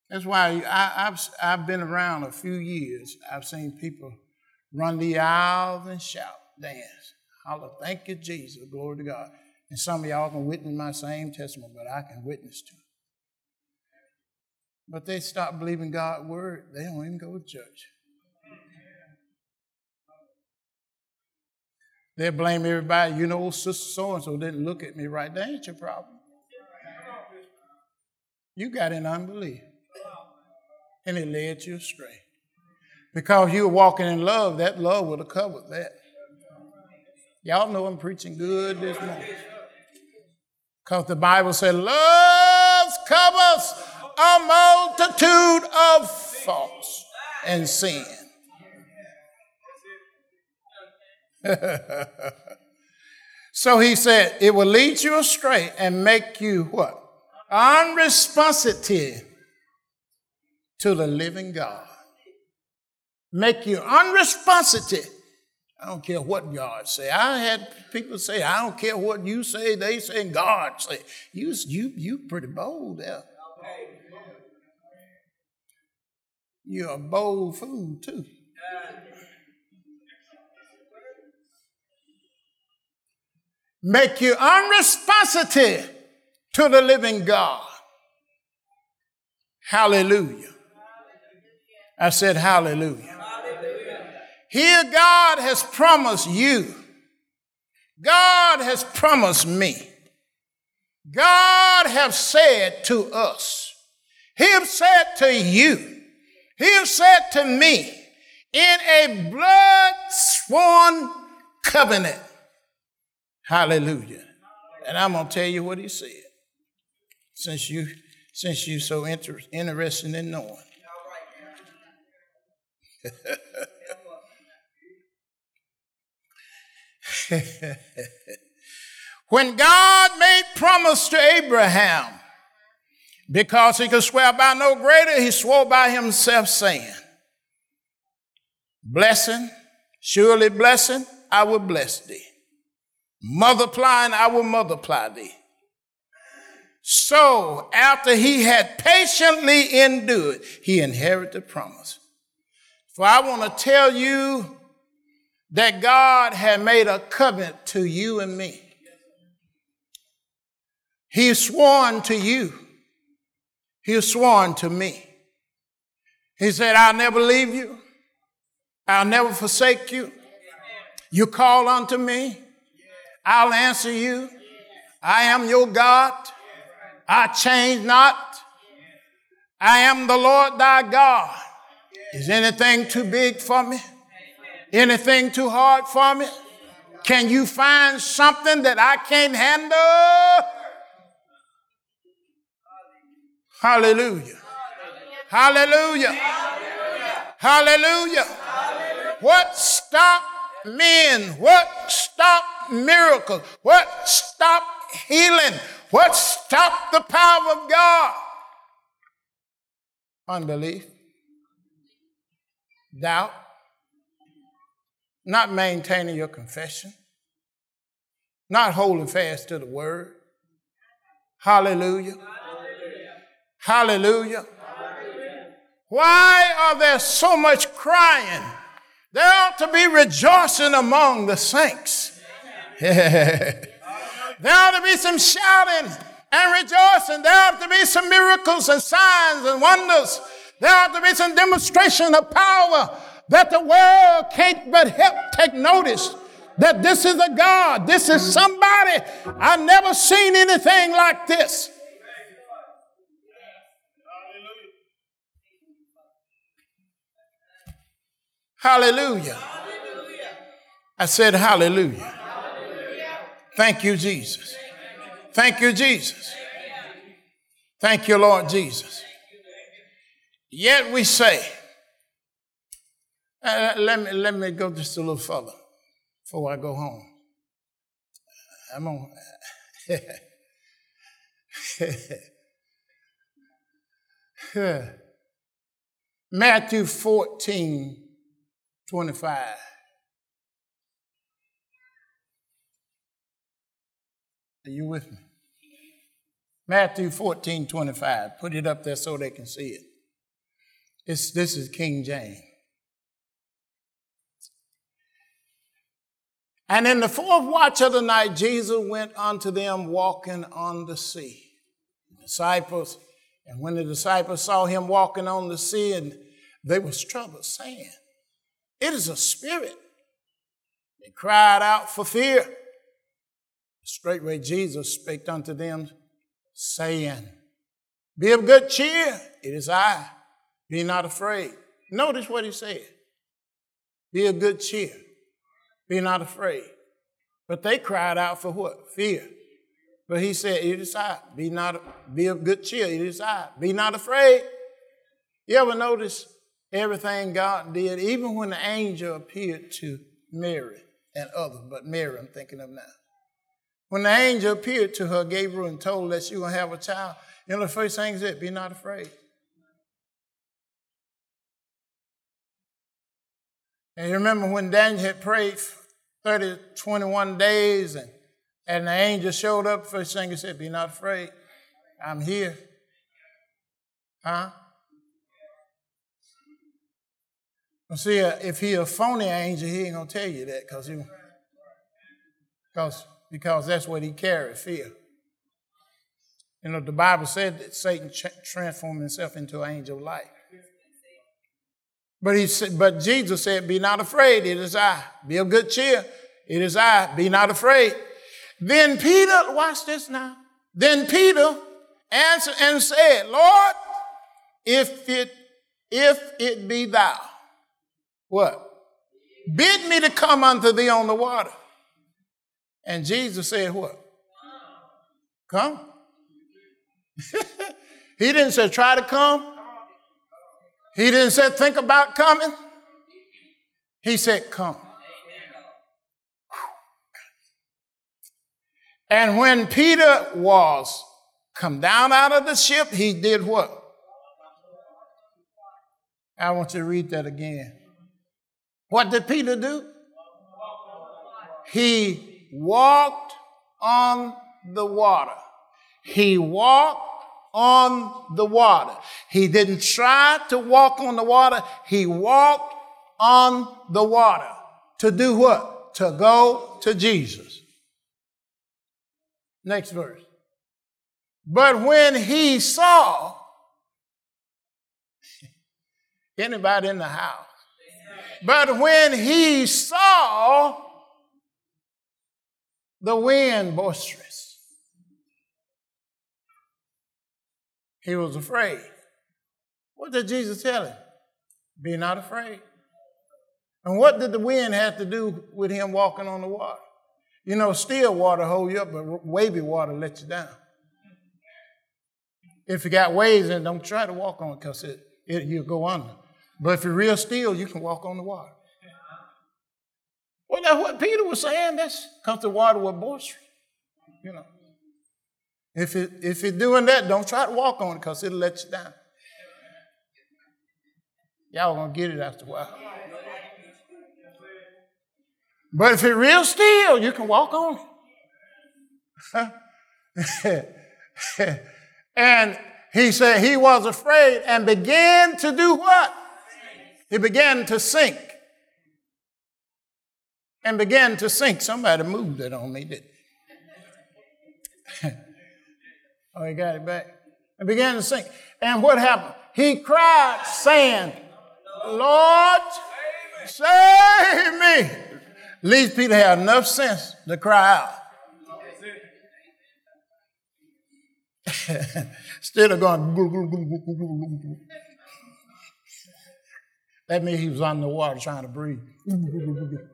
That's why I've been around a few years. I've seen people run the aisles and shout, dance, holler, thank you, Jesus, glory to God. And some of y'all can witness my same testimony, but I can witness to it. But they stop believing God's word. They don't even go to church. They blame everybody. You know, Sister so-and-so didn't look at me right. That ain't your problem. You got in unbelief. And it led you astray. Because you were walking in love, that love would have covered that. Y'all know I'm preaching good this morning. Because the Bible said, love covers a multitude of faults and sin. So he said, it will lead you astray and make you what? Unresponsive to the living God. Make you unresponsive. I don't care what God say. I had people say, I don't care what you say, they say, God say. You pretty bold there. You're a bold fool too. Make you unresponsive to the living God. Hallelujah. I said hallelujah. Here God has promised you. God has promised me. God has said to us. He has said to you. He has said to me in a blood-sworn covenant. Hallelujah. And I'm going to tell you what he said. Since you're so interested in knowing. When God made promise to Abraham, because he could swear by no greater, he swore by himself, saying, blessing, surely blessing, I will bless thee. Multiplying, I will multiply thee. So, after he had patiently endured, he inherited the promise. For I want to tell you that God had made a covenant to you and me. He's sworn to you. He's sworn to me. He said, I'll never leave you. I'll never forsake you. You call unto me. I'll answer you. I am your God. I change not. I am the Lord thy God. Is anything too big for me? Anything too hard for me? Can you find something that I can't handle? Hallelujah. Hallelujah. Hallelujah. What stopped men? What stopped miracles? What stopped healing? What stopped the power of God? Unbelief. Doubt. Not maintaining your confession. Not holding fast to the word. Hallelujah. Hallelujah. Why are there so much crying? There ought to be rejoicing among the saints. There ought to be some shouting and rejoicing. There ought to be some miracles and signs and wonders. There ought to be some demonstration of power that the world can't but help take notice that this is a God. This is somebody. I've never seen anything like this. Hallelujah. I said hallelujah. Thank you, Jesus. Thank you, Jesus. Thank you, Lord Jesus. Yet we say, let me go just a little further before I go home. I'm on. Matthew 14:25. Are you with me? Matthew 14:25. Put it up there so they can see it. This is King James. And in the fourth watch of the night, Jesus went unto them walking on the sea. Disciples, and when the disciples saw him walking on the sea, and they was troubled, saying, it is a spirit. They cried out for fear. Straightway Jesus spake unto them, saying, be of good cheer, it is I, be not afraid. Notice what he said. Be of good cheer, be not afraid. But they cried out for what? Fear. But he said, it is I, be of good cheer, it is I, be not afraid. You ever notice everything God did, even when the angel appeared to Mary and others, but Mary I'm thinking of now. When the angel appeared to her, Gabriel, and told her that she was going to have a child, you know the first thing he said, be not afraid. And you remember when Daniel had prayed 21 days and the angel showed up, first thing he said, be not afraid. I'm here. Huh? Well, see, if he a phony angel, he ain't going to tell you that because that's what he carried, fear. You know, the Bible said that Satan transformed himself into an angel of light. But Jesus said, be not afraid, it is I. Be of good cheer, it is I. Be not afraid. Then Peter, watch this now. Then Peter answered and said, Lord, if it be thou, what? Bid me to come unto thee on the water. And Jesus said what? Come. He didn't say try to come. He didn't say think about coming. He said come. And when Peter was come down out of the ship, he did what? I want you to read that again. What did Peter do? He walked on the water. He walked on the water. He didn't try to walk on the water. He walked on the water. To do what? To go to Jesus. Next verse. But when he saw, anybody in the house? But when he saw the wind boisterous, he was afraid. What did Jesus tell him? Be not afraid. And what did the wind have to do with him walking on the water? You know, still water hold you up, but wavy water lets you down. If you got waves in it, don't try to walk on it because you'll go under. But if you're real still, you can walk on the water. Well, that's what Peter was saying. That's because the water was boisterous. You know. If you're doing that, don't try to walk on it because it'll let you down. Y'all gonna get it after a while. But if it's real still, you can walk on it. And he said he was afraid and began to do what? He began to sink. And began to sink. Somebody moved it on me, didn't they? Oh, he got it back. And began to sink. And what happened? He cried, saying, Lord, save me. At least Peter had enough sense to cry out. Instead of going, that means he was under the water trying to breathe.